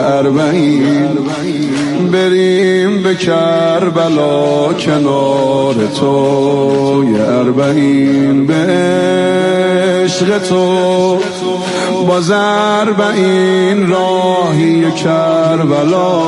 اربعین بریم به کربلا کنار تو یه اربعین به عشق تو باز اربعین راهی کربلا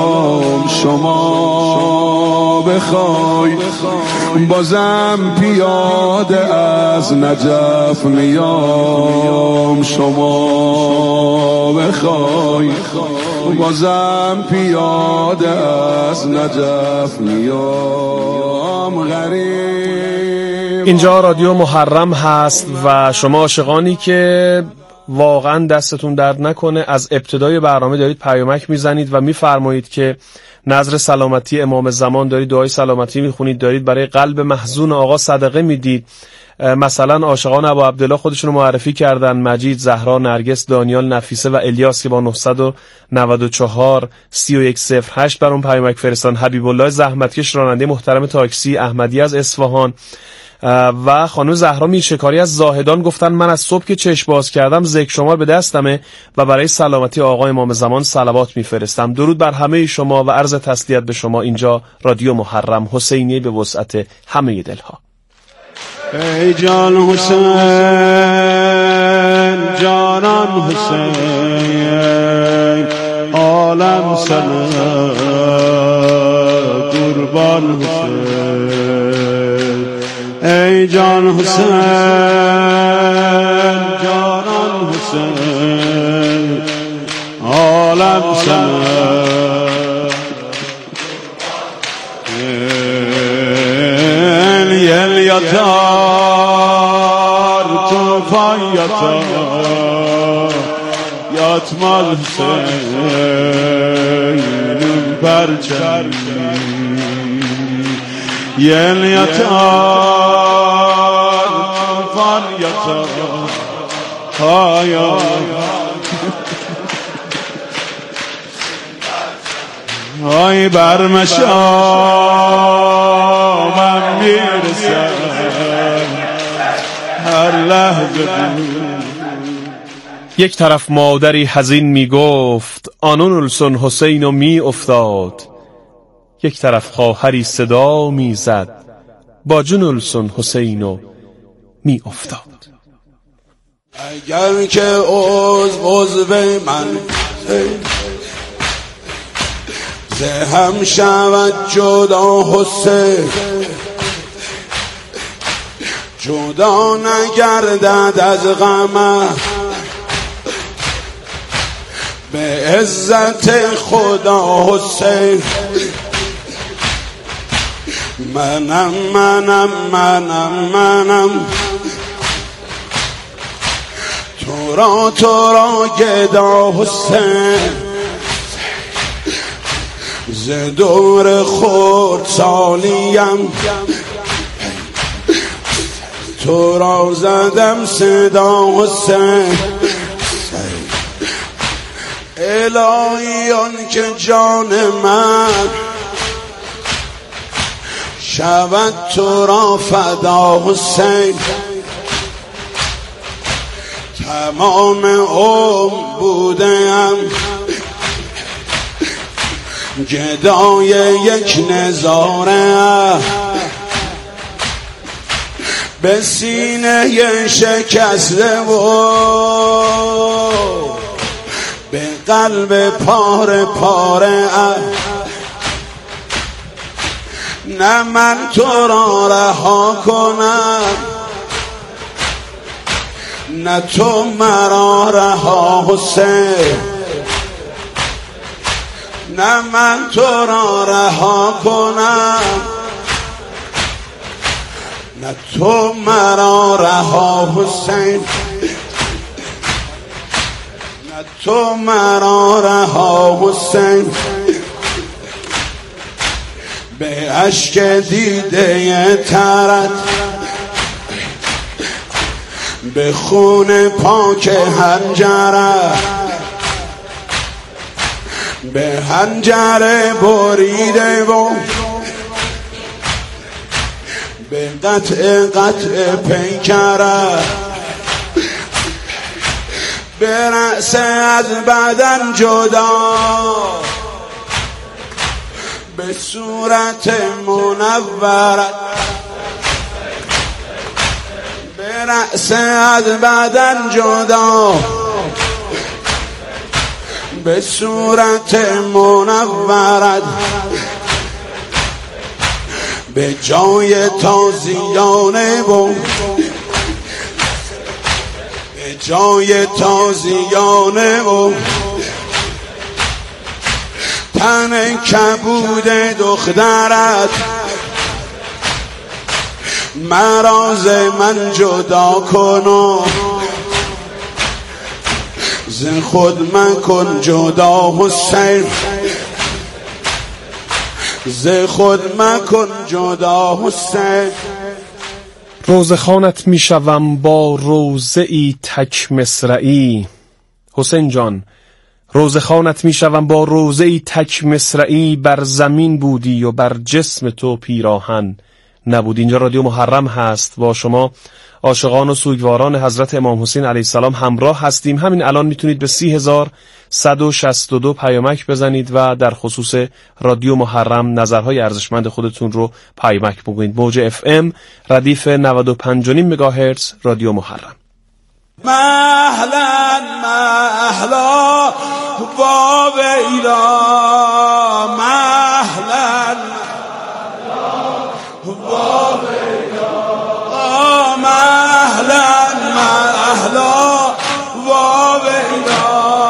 شما بخوای بازم پیاده از نجف میام شما بخوای بازم پیاده از نجف میام غریب. اینجا رادیو محرم هست و شما عاشقانی که واقعا دستتون درد نکنه از ابتدای برنامه دارید پیامک میزنید و میفرمایید که نظر سلامتی امام زمان دارید، دعای سلامتی میخونید، دارید برای قلب محزون آقا صدقه میدید. مثلا عاشقان ابو عبدالله خودشون رو معرفی کردن: مجید، زهرا، نرگس، دانیال، نفیسه و الیاس که با 994 3108 برام پیامک فرستادن. حبیب الله زحمتکش راننده محترم تاکسی احمدی از اصفهان و خانم زهرا میرشکاری از زاهدان گفتن من از صبح که چشم باز کردم ذکر شمار به دستمه و برای سلامتی آقا امام زمان صلوات میفرستم. درود بر همه شما و عرض تسلیت به شما. اینجا رادیو محرم، حسینی به وسعت همه دلها. ای جان حسین، جانان حسین، عالم سنه قربان حسین. ای جان حسین، جانان حسین، عالم سنه یتار توفان یتار یتمال حسین پرچم یتار توفان یتار آیا آی برمشامم میرسم هر لحظه. یک طرف مادری حزین میگفت آنون السن حسین و می افتاد، یک طرف خواهری صدا میزد با جون السن حسین و می افتاد. اگر که عضو من زهم شود جدا حسین، جدا نگردد از غم به عزت خدا حسین. منم تو را گدا حسین، ز دور خورد سالیم تو را زدم صدا حسین. الهی آن که جان من شود تو را فدا حسین. تمام عمر بودم گدای یک نظاره، به سینه شکسته و به قلب پاره پاره. نه من تو را رها کنم نه تو مرا رها حسین. نه من تو را رها کنم نه تو مرا رها حسین. نه تو مرا رها حسین. به اشک دیده ترت به خون پاک حنجره به حنجره بریده و به قطع پیکره به رأس از بدن جدا، به صورت منورت، به رأس از بدن جدا، به صورت منورت، به جای تازیانه و به جای تازیانه و تن کبود دخترت، مراز من جدا کن و ز خود مکن جدا حسین، ز خود مکن جدا حسین. روزه خانت می شوم با روزه ای تک مصرعی. حسین جان روزه خانت می شوم با روزه ای تک مصرعی، بر زمین بودی و بر جسم تو پیراهن نبود. اینجا رادیو محرم هست، با شما عاشقان و سوگواران حضرت امام حسین علیه السلام همراه هستیم. همین الان میتونید به 30,162 پیامک بزنید و در خصوص رادیو محرم نظرهای ارزشمند خودتون رو پیامک بگویید. موج FM ردیف 95.5 مگاهرتز رادیو محرم. مهلا مهلا با ویلا، مهلا با ویلا، مهلا مهلا با ویلا،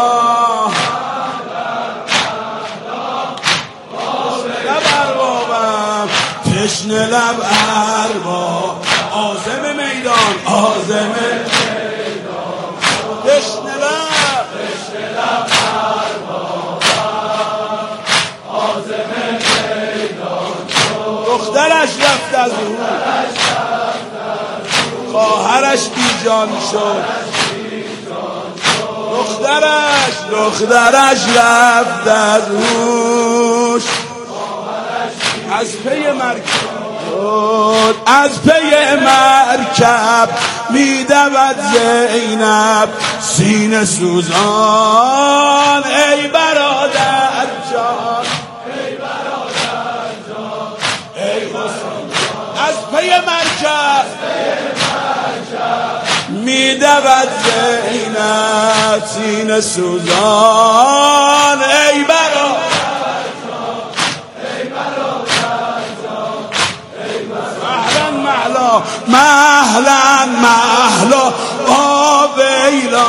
لب اربابم تشنه لب ارباب، عازم میدان عازم میدان، تشنه لب ارباب، عازم میدان، دخترش رفت از او، خواهرش بیجان شد، دخترش رفت از اوش، از پی مرکب از پی مرکب میدود زینب سینه سوزان، ای برادر جان ای برادر جان ای حسین، از پی مرکب میدود زینب سینه سوزان، ای برادر مهلا مهلا با ویلا،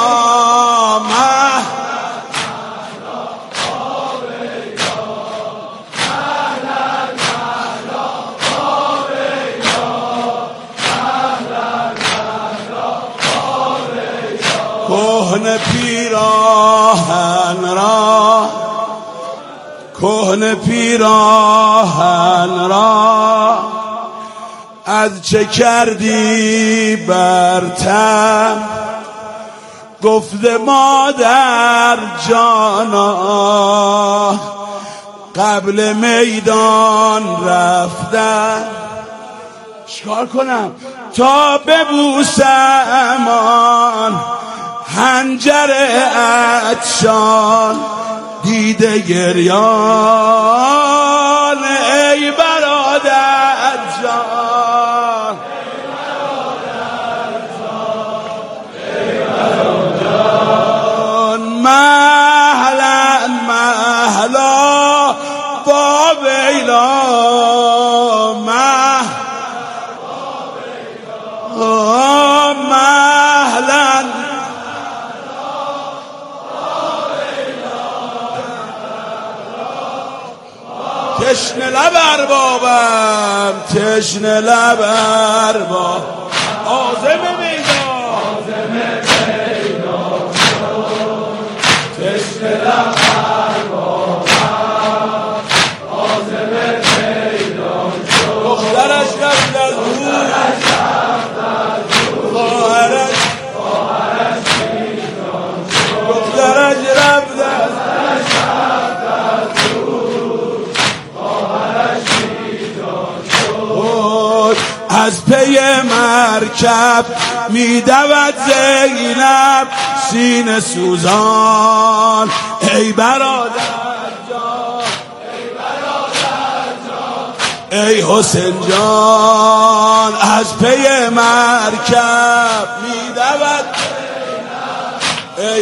کهنه پیراهن را، کهنه پیراهن را از چه کردی برتر، گفته مادر جانا قبل میدان رفتن، چیکار کنم تا ببوسم آن حنجر عطشان، دیده گریان ای برادر جان، مهلا مهلا با ویلا، مهلا تشنه لب اربابم تشنه لب ارباب، عازم میدان تشنه لب ارباب، عازم میدان، دخترش رفت از او، خواهرش دخترش رفت از از پی مرکب میدود زینب سینه سوزان. ای برادر جان، ای حسین جان، از پی مرکب میدود ای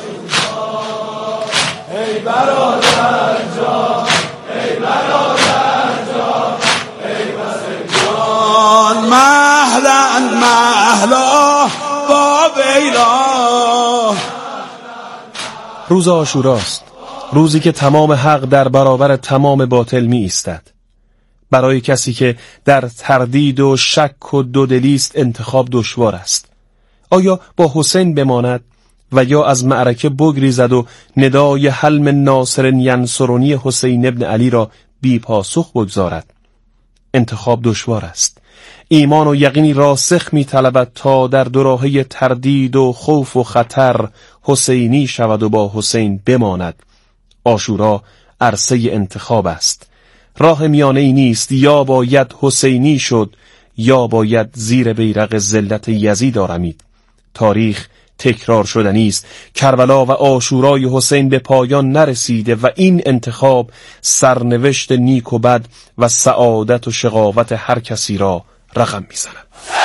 ای برادر جان، ای برادر جان، ای حسین جان. مهلا مهلا با ویلا. روز عاشوراست، روزی که تمام حق در برابر تمام باطل می ایستد. برای کسی که در تردید و شک و دودلی است انتخاب دشوار است. آیا با حسین بماند و یا از معرکه بگریزد و ندای حلم ناصر ینصرونی حسین ابن علی را بی پاسخ بگذارد؟ انتخاب دشوار است. ایمان و یقینی راسخ می طلبد تا در دوراهی تردید و خوف و خطر حسینی شود و با حسین بماند. عاشورا عرصه انتخاب است. راه میانه ای نیست، یا باید حسینی شد یا باید زیر بیرق ذلت یزید آرمید. تاریخ تکرار شدنی است. کربلا و عاشورای حسین به پایان نرسیده و این انتخاب سرنوشت نیک و بد و سعادت و شقاوت هر کسی را رقم میزند.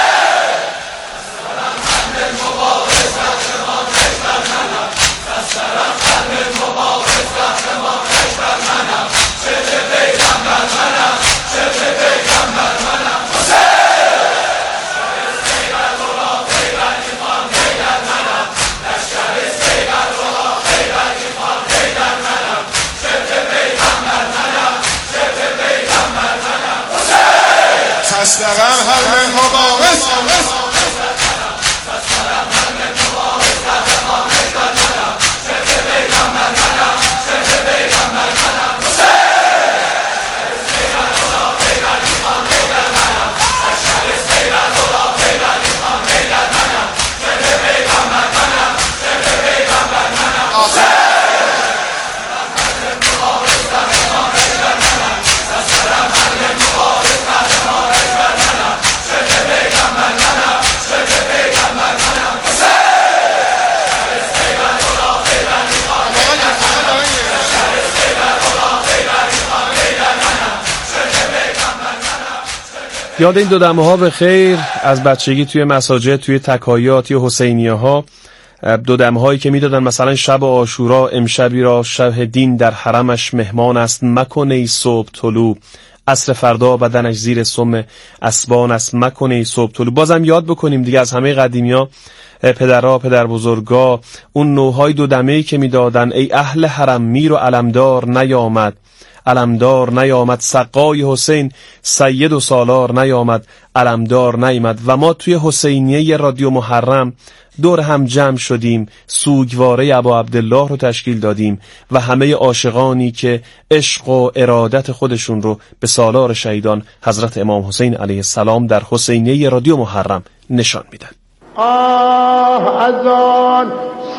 یاد این دو دمه ها به خیر از بچگی توی مساجد، توی تکایات یا حسینیه ها، دو دمه هایی که میدادن مثلا شب عاشورا امشبی را شه دین در حرمش مهمان است مکنه ای صبح طلوع، عصر فردا بدنش زیر سم اسبان است مکنه ای صبح طلوع. بازم یاد بکنیم دیگه از همه قدیمی ها، پدرها پدر بزرگا، اون نوهای دو دمه‌ای که میدادن ای اهل حرم میر و علمدار نیامد، علمدار نیامد، سقای حسین سید و سالار نیامد، علمدار نیامد. و ما توی حسینیه رادیو محرم دور هم جمع شدیم، سوگواره ابا عبدالله رو تشکیل دادیم و همه عاشقانی که عشق و ارادت خودشون رو به سالار شهیدان حضرت امام حسین علیه السلام در حسینیه رادیو محرم نشان میدن. آه از آن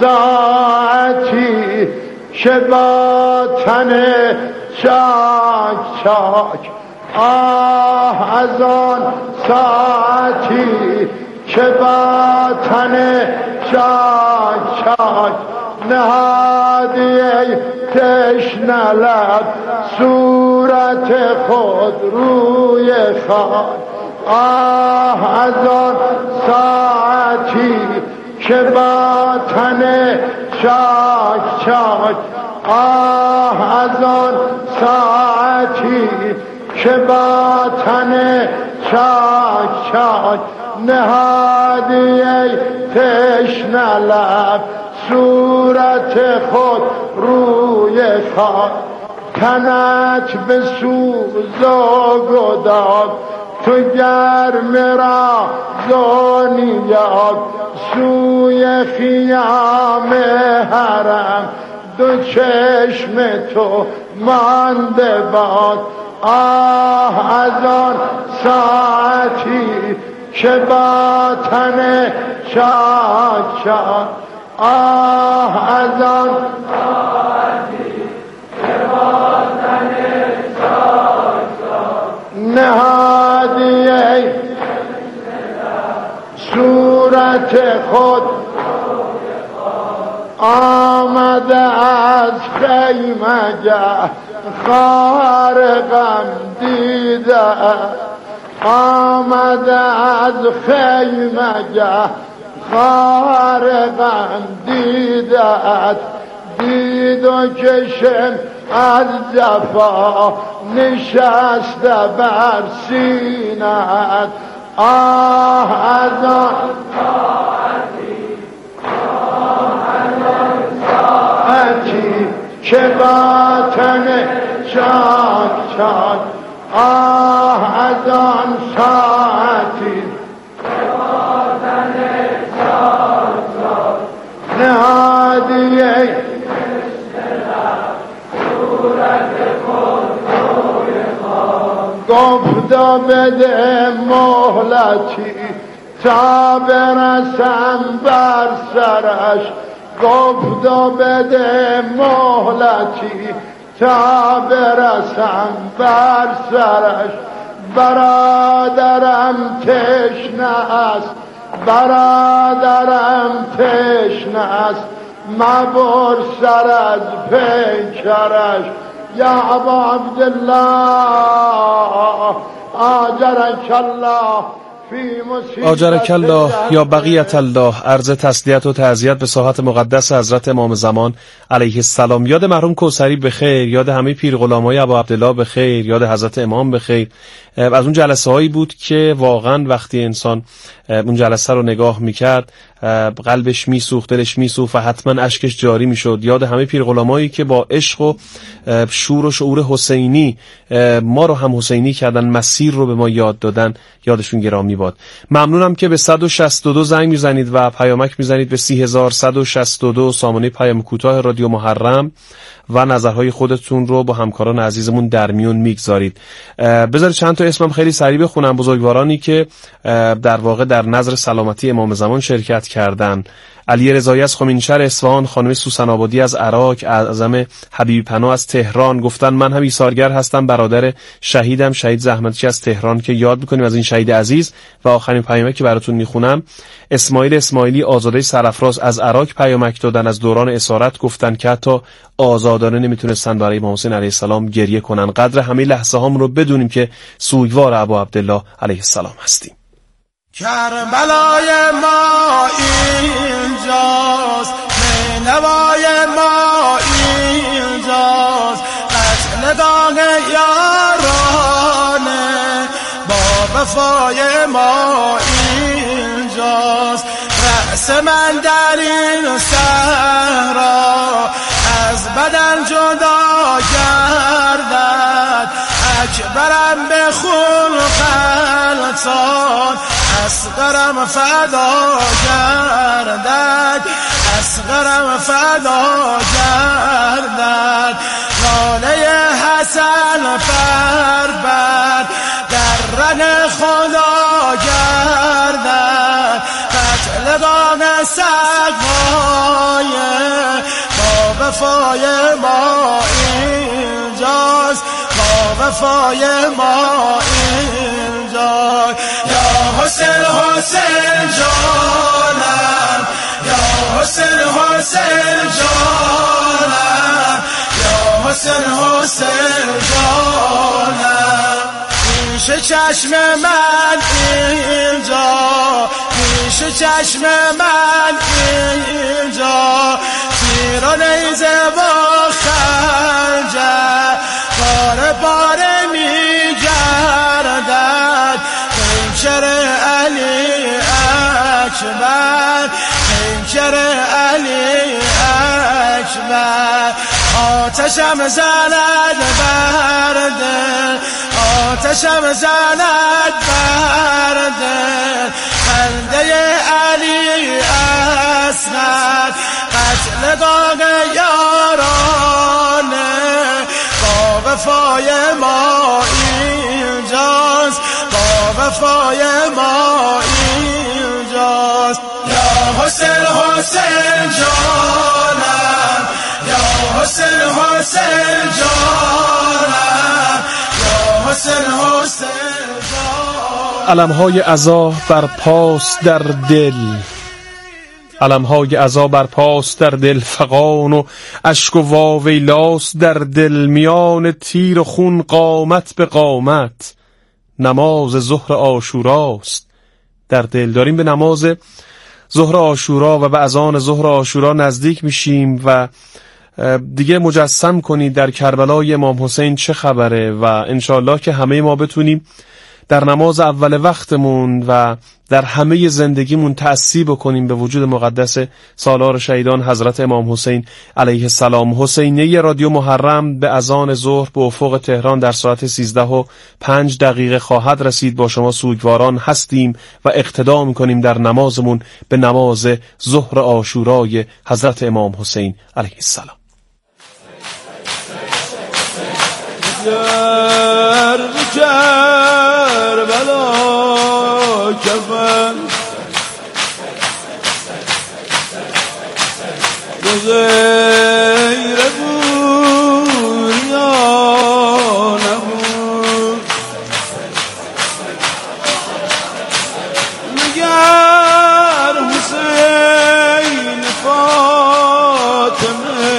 ساعتی که با تن چاک چاک، آه از آن ساعتی که با تن چاک چاک، نهادی ای تشنه لب صورت خود روی خاک. آه از آن ساعتی که با تن چاک چاک، آه از آن ساعتی که با تن چاک چاک، نهادی ای تشنه لب صورت خود روی خاک. تنت به سوز و گداز تو گرم را زونیاد، سوی خیام حرم دو چشم تو مانده باد. آه از آن ساعتی که با تن چاک چاک، آه از آن ساعتی که با تن چاک چاک، نهادی ای از خیمگه خارقم دیده آمده از خیمگه خارقم دیده دید و کشم از جفا نشسته بر سینت از آن ساعتی که باطن چاک چاک از آن ساعتی که باطن چاک چاک نهادیه گفتا بده مهلتی تا برسم بر سرش گفتا بده مهلتی تا برسم بر سرش برادرم تشنه است برادرم تشنه است مبر سر از پیکرش یا ابا عبدالله آجرک الله آجرک الله یا بقیت الله. عرض تسلیت و تعزیت به ساحت مقدس حضرت امام زمان علیه السلام. یاد مرحوم کوثری به خیر، یاد همه پیر غلامای ابا عبدالله به خیر، یاد حضرت امام به خیر. از اون جلسه هایی بود که واقعا وقتی انسان اون جلسه رو نگاه میکرد قلبش میسوخت، دلش میسوخت و حتما اشکش جاری میشد. یاد همه پیر غلامایی که با عشق و شور و شعور حسینی ما رو هم حسینی کردن، مسیر رو به ما یاد دادن، یادشون گرامی باد. ممنونم که به 162 زنگ میزنید و پیامک میزنید به 3162 سامانه پیام کوتاه رادیو محرم و نظرهای خودتون رو با همکاران عزیزمون در میون میگذارید. بذارید چند تا اسمم خیلی سریع بخونم. بزرگوارانی که در واقع در نظر سلامتی امام زمان شرکت کردن: علی رضایی از خمینشهر اصفهان، خانم سوسن آبادی از عراق، اعظم حبیبی پناه از تهران. گفتن من هم ایثارگر هستم، برادر شهیدم، شهید زحمتکش از تهران که یاد میکنیم از این شهید عزیز. و آخرین پیامک که براتون میخونم: اسماعیل اسماعیلی آزاده سرافراز از عراق پیامک دادن. از دوران اسارت گفتن که حتی آزادانه نمیتونستن برای امام حسین علیه السلام گریه کنن. قدر همه لحظه هام رو بدونیم که سوگوار ابا عبدالله علیه السلام هستیم. کربلای ما اینجاست، نینوای ما اینجاست، قتلگاه یارانه با وفای ما اینجاست. رأس من در این صحرا از بدن جدا گردد، اکبرم به خون غلطان، اصغرم فدا گردد، اصغرم فدا گردد. ناله حسن فربد در رن خدا گردد، قتلگاه سقای با وفای ما اینجاست، با وفای ما اینجاست. یا حسین حسین جانم، یا حسین حسین جانم، یا حسین حسین جانم. پیش چشم من اینجا، پیش چشم من اینجا، تیر و نیزه و خنجر باره باره می گردد. پیکر علی اکبر، پیکر علی اکبر. آتشم زند بر دل، آتشم زند بر دل. خنده علی اصغر، قتلگاه یارانه با وفای ما اینجاست، با وفای ما اینجاست. یا حسین حسین جانم، یا حسین حسین جانم، یا حسین حسین جانم. علمهای عزا بر پاس در دل، علمهای عزا بر پاس در دل فغان و اشک و واویلاس در دل، میان تیر و خون قامت به قامت، نماز ظهر عاشوراست در دل. داریم به نماز ظهر عاشورا و به اذان ظهر عاشورا نزدیک میشیم و دیگه مجسم کنید در کربلای امام حسین چه خبره و انشالله که همه ما بتونیم در نماز اول وقتمون و در همه زندگیمون تأثیر بکنیم به وجود مقدس سالار شهیدان حضرت امام حسین علیه السلام. حسینیه رادیو محرم به اذان ظهر به افق تهران در ساعت 13:05 خواهد رسید. با شما سوگواران هستیم و اقتدا می‌کنیم در نمازمون به نماز ظهر عاشورای حضرت امام حسین علیه السلام. کربلا کفن غیر بود یا نبود، مگر حسین فاطمه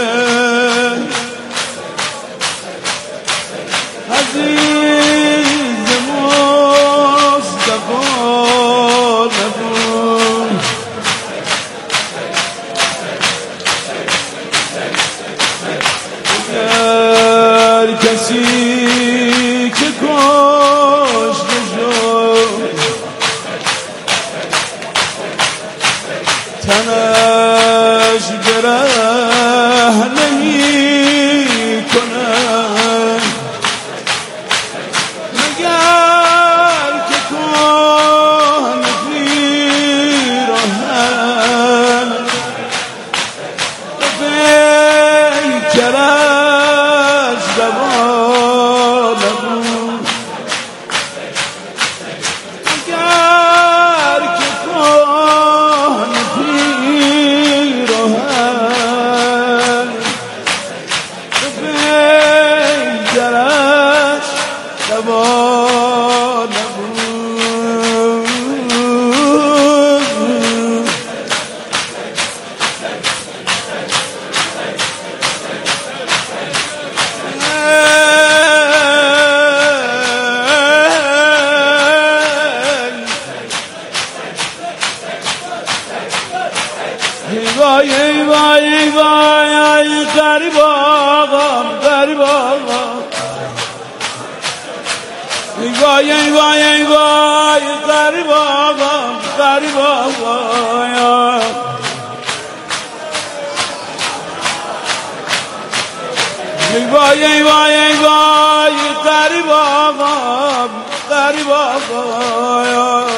عزیز مصطفی نبود. اگر کسی که کشته شد تنش گره نمی کند، مگر که کن پیراهن به پیکرش دوا نبود، مگر که کن پیراهن به پیکرش دوا نبود. ای وای ای وای ای وای ای غریب آقام غریب آقام، ای وای ای وای ای وای غریب آقام غریب آقام، ای وای ای وای ای وای غریب آقام غریب آقام،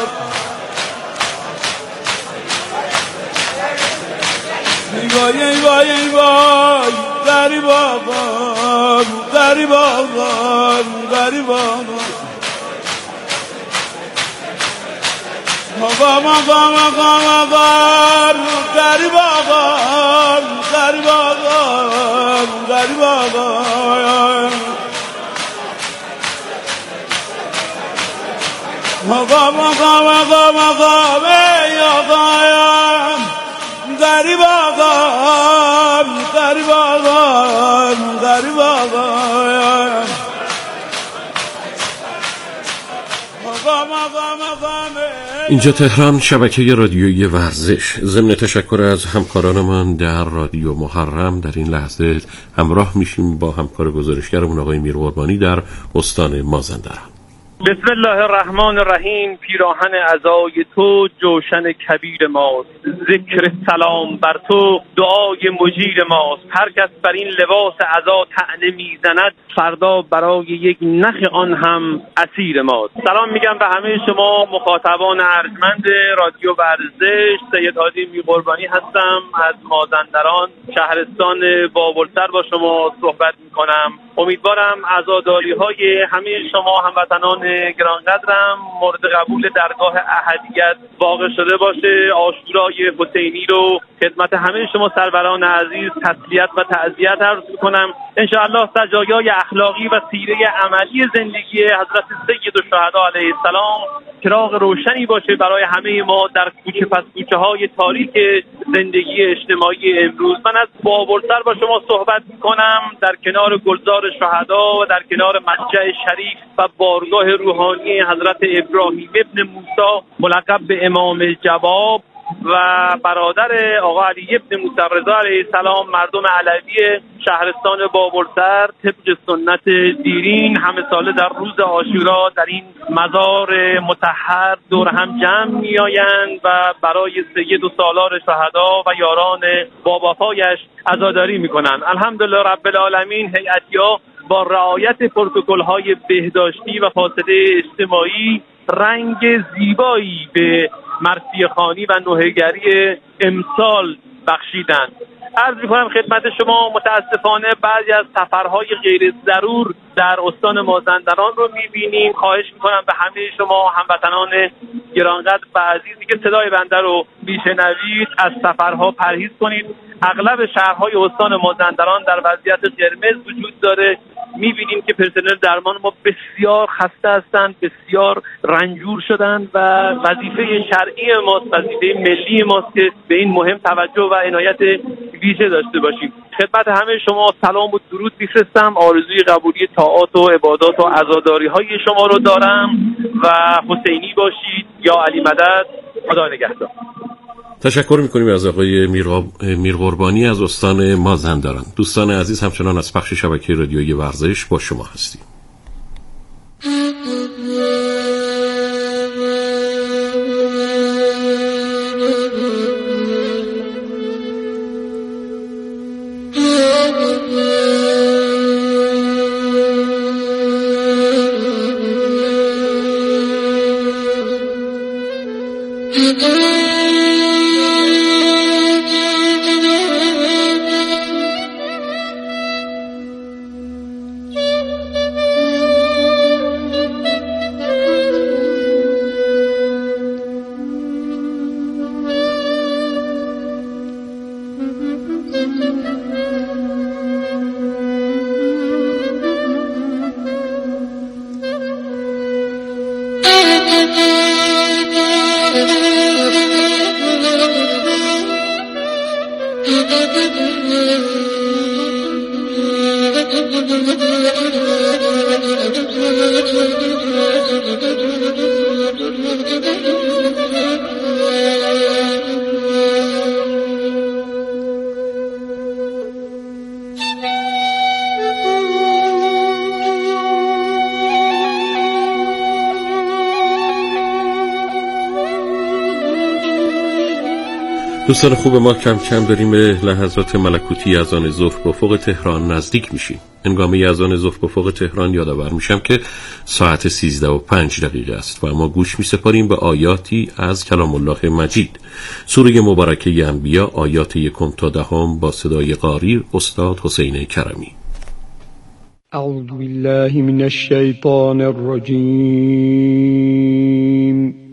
ای وای ای وای ای وای غریب آقام غریب آقام غریب آقام، آقام آقام آقام آقام غریب آقام غریب آقام غریب آقام، آقام آقام آقام آقام ای آقام غریب آقام غریب آقام غریب آقام، آقام آقام آقام. اینجا تهران، شبکه رادیویی ورزش. ضمن تشکر از همکارانمان در رادیو محرم در این لحظه همراه میشیم با همکار گزارشگرمون آقای میر قربانی در استان مازندران. بسم الله الرحمن الرحیم. پیراهن عزای تو جوشن کبیر ماست، ذکر سلام بر تو دعای مجیر ماست. هر کس بر این لباس عزا طعنه میزند، فردا برای یک نخ آن هم اسیر ماست. سلام میگم به همه شما مخاطبان ارجمند رادیو ورزش. سید هادی میر قربانی هستم از مازندران شهرستان بابلسر با شما صحبت میکنم. امیدوارم عزاداری‌های همه شما هموطنان گرانقدرم مورد قبول درگاه احدیت واقع شده باشه. عاشورای حسینی رو خدمت همه شما سروران عزیز تسلیت و تعزیت عرض می‌کنم. انشاءالله سجایای اخلاقی و سیره عملی زندگی حضرت سید الشهدا علیه السلام چراغ روشنی باشه برای همه ما در کوچه پس کوچه های تاریک زندگی اجتماعی امروز. من از بابلسر با شما صحبت میکنم در کنار گلزار شهدا و در کنار مسجد شریف و بارگاه روحانی حضرت ابراهیم ابن موسی ملقب به امام الجواب و برادر آقا علی ابن موسی رضا علیه السلام مردم علوی شهرستان بابلسر طبق سنت دیرین همه ساله در روز عاشورا در این مزار مطهر دور هم جمع میآیند و برای سید و سالار شهدا و یاران باوفایش عزاداری میکنند. الحمدلله رب العالمین هیئتیا با رعایت پروتکل‌های بهداشتی و فاصله اجتماعی رنگ زیبایی به مرثیه خوانی و نوحه‌گری امسال بخشیدند. عرض می‌کنم خدمت شما متاسفانه بعضی از سفرهای غیر ضرور در استان مازندران رو می‌بینیم. خواهش می‌کنم به همه شما هموطنان گرانقدر و عزیزی که صدای بنده رو میشنوید از سفرها پرهیز کنید. اغلب شهرهای استان مازندران در وضعیت قرمز وجود داره. می‌بینیم که پرسنل درمان ما بسیار خسته هستند، بسیار رنجور شدند و وظیفه شرعی ماست، وظیفه ملی ماست که به این مهم توجه و عنایت ویژه داشته باشیم. خدمت همه شما سلام و درود می‌فرستم. آرزوی قبولی طاعات و عبادات و عزاداری‌های شما رو دارم و حسینی باشید یا علی مدد. خدا نگهدار. تشکر میکنیم از آقای میرقربانی از استان مازندران. دوستان عزیز همچنان از پخش شبکه رادیویی ورزش با شما هستیم. دوستان خوب ما کم کم داریم به لحظات ملکوتی اذان ظهر به افق تهران نزدیک میشیم. هنگام اذان ظهر به افق تهران یادآور میشم که ساعت 13:05 است و ما گوش میسپاریم به آیاتی از کلام الله مجید، سوره مبارکه انبیا، آیات 1 تا 10 با صدای قاری استاد حسین کرمی. اعوذ بالله من الشیطان الرجیم.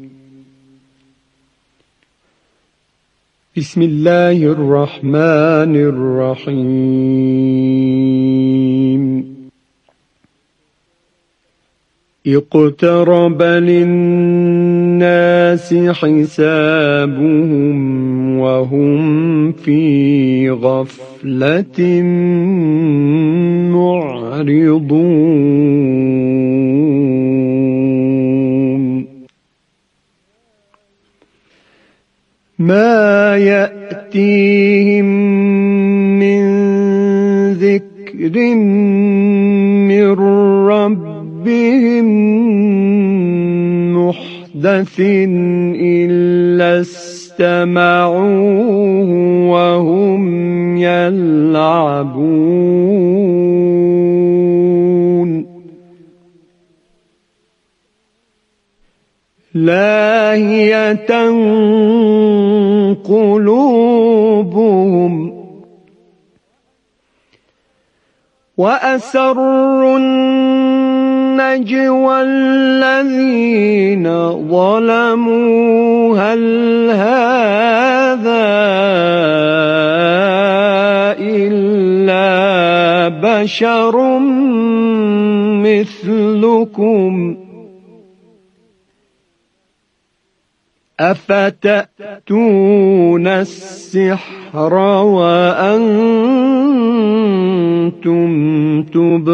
بسم الله الرحمن الرحیم. اقترب للناس حسابهم وهم في غفلة معرضون. ما يأتيهم من ذكر من ربهم محدث إلا استمعوه وهم يلعبون. لاهية قلوبهم وأسروا النجوى نجوى الذين ظلموا هل هذا إلا بشر مثلكم أفتأتون السحر وأنتم تبصرون